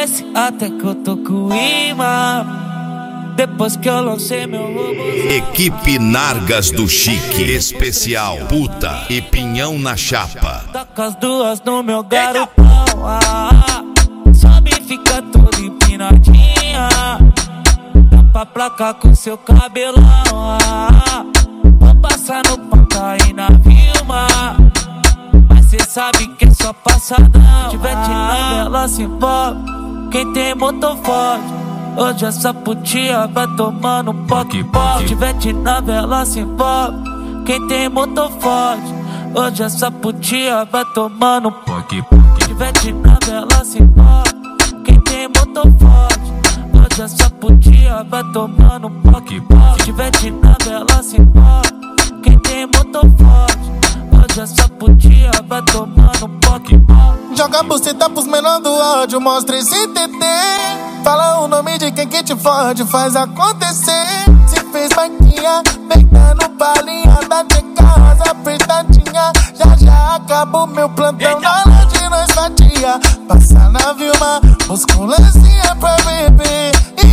conhece até que eu tô com imã. Depois que eu lancei meu roubo. Equipe Nargas do Chique. Especial puta e pinhão na chapa. Toca as duas no meu garotão. Sobe e fica toda empinadinha. Tampa a placa com seu cabelão. Vou passar no panca e na Vilma. Mas cê sabe que é só passadão. Se tiver de nada ela se envolve. Quem tem motor forte. Hoje essa putinha vai tomando poque-poque. Se tiver de nave ela se envolve. Quem tem motor forte. Hoje essa putinha vai tomando poque-poque. Se tiver de nave ela se envolve. Quem tem motor forte. Hoje essa putinha vai tomando poque-poque. Se tiver de nave ela se envolve. Quem tem motor forte. Hoje essa putinha vai tomando poque-poque. Joga a buceta pros menor do ódio, mostra esse TT. Fala o nome de quem que te fode, faz acontecer. Se fez maquinha, deitando balinha da teca rosa apertadinha. Já acabou meu plantão na hora de nós fatia. Passa na Vilma, musculancinha pra beber.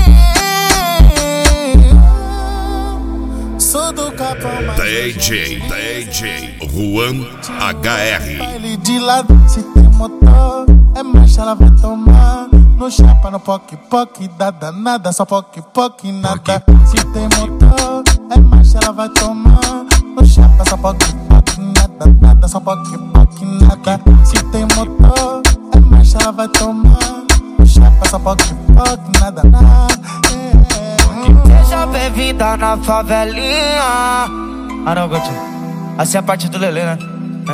Sou do Capão, mas DJ Juan HR. baile de lado, se tem motor, é marcha, ela vai tomar. No chapa, no poque-poque, dá danada, só poque-poque, nada. Se tem motor, é marcha, ela vai tomar. No chapa, só poque-poque, nada, só poque-poque, nada. Se tem motor, é marcha, ela vai tomar. No chapa, só poque-poque, nada. Seja bem-vinda na favelinha. Ah não, Gotinho, assim é a parte do Lelê, né?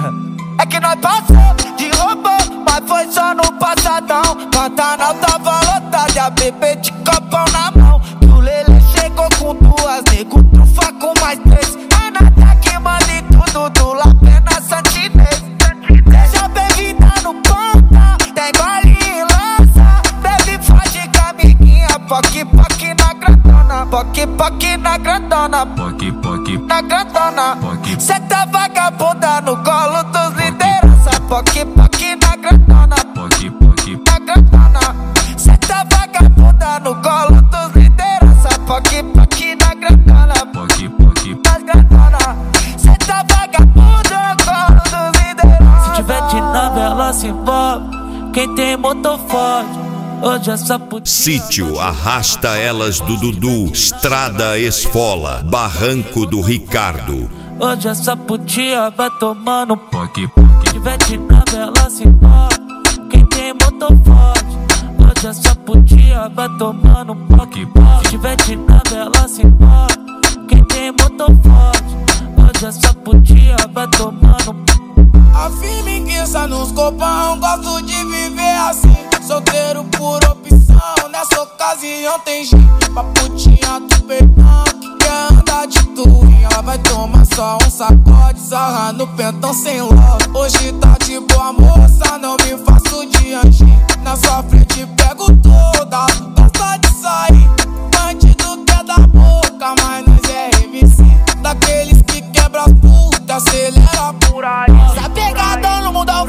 É que nós passamos de robô, mas foi só no passadão. Pantanal tava lotado e a bebê de copão na mão. Que o Lelê chegou com duas, nego trufa com mais três. A nada que manda em tudo do Lapena Santinês. Seja bem-vinda no ponta, tem gole e lança. Bebe forte com a amiguinha, poque-poque na grandona. Poque-poque na grandona, poque-poque na grandona. Cê tá vagabunda no colo dos liderança. Poque-poque na grandona, poque-poque na grandona. Cê tá vagabunda no colo dos liderança. Poque-poque na grandona, poque-poque na grandona. Cê tá vagabunda no colo dos liderança. Se tiver de nave ela se envolve. Quem tem motor forte. Hoje essa putinha. Sítio Arrasta Elas do Dudu. Estrada Esfola. Barranco do Ricardo. Hoje essa putinha vai tomando poque-poque. Se tiver de nave ela se envolve. Quem tem motor forte. Hoje essa putinha vai tomando poque-poque. Se tiver de nave ela se envolve. Quem tem motor forte. Hoje essa putinha vai tomando. A firmiguiça nos copão, gosto de viver assim. Solteiro por opção, nessa ocasião tem jeito. Pra putinha do peitão que quer andar de tourinho. Ela vai tomar só um sacode, sarra no pentão sem love. Hoje tá de boa moça, não me faço de anjinho. Na sua frente pego toda, gosta de sair. Bandido quer da boca, mas nós é MC. Daqueles que quebra as putas, acelera por aí. Tá pegadão no mundão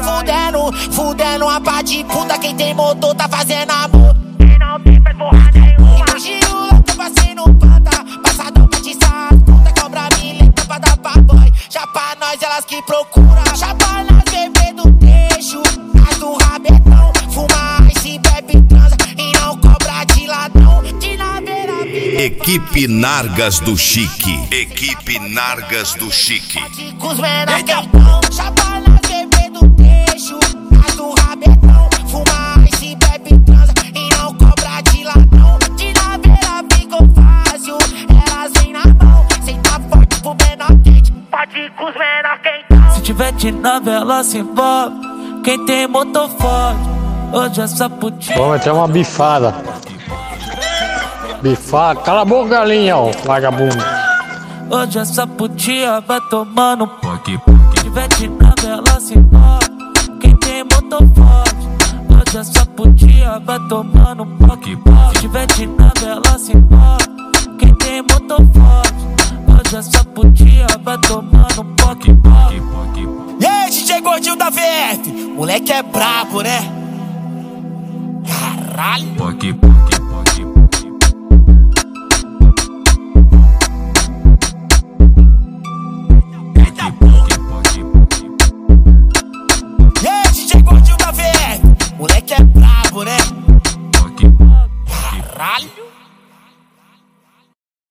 fudendo uma pá de puta. Quem tem motor tá fazendo amor. Quem não tem faz porra nenhuma. E no giro eu passei no panta. Passadão pra te puta, cobra mileta pra dar pra boy. Já pra nós elas que procuram. Já pra nós bebê do trecho. As do rabetão. Fuma e se bebe transa. E não cobra de ladrão. De naveira. Equipe Nargas do Chique. Equipe Nargas do Chique. Com os menores quentão. Já pra nós bebê do trecho. As do rabetão. Fuma e se bebe transa. E não cobra de ladrão. De naveira ficou fácil. Elas vêm na mão. Senta forte pro menor quente. Pode ir com os menor quentão. Se tiver de nave ela se envolve. Quem tem motor forte. Hoje essa putinha. Vamos meter uma bifada. Bifada. Cala a boca, galinha, ó, vagabundo. Hoje essa putinha vai tomando poque-poque. Se tiver de nave ela se envolve. Quem tem motor forte. Hoje essa putinha vai tomando poque-poque. Se tiver de nave ela se envolve. Quem tem motor forte. Hoje essa putinha vai tomando poque-poque. E aí, DJ Gordinho da VF, moleque é brabo, né? Caralho. caralho. Poc, poc,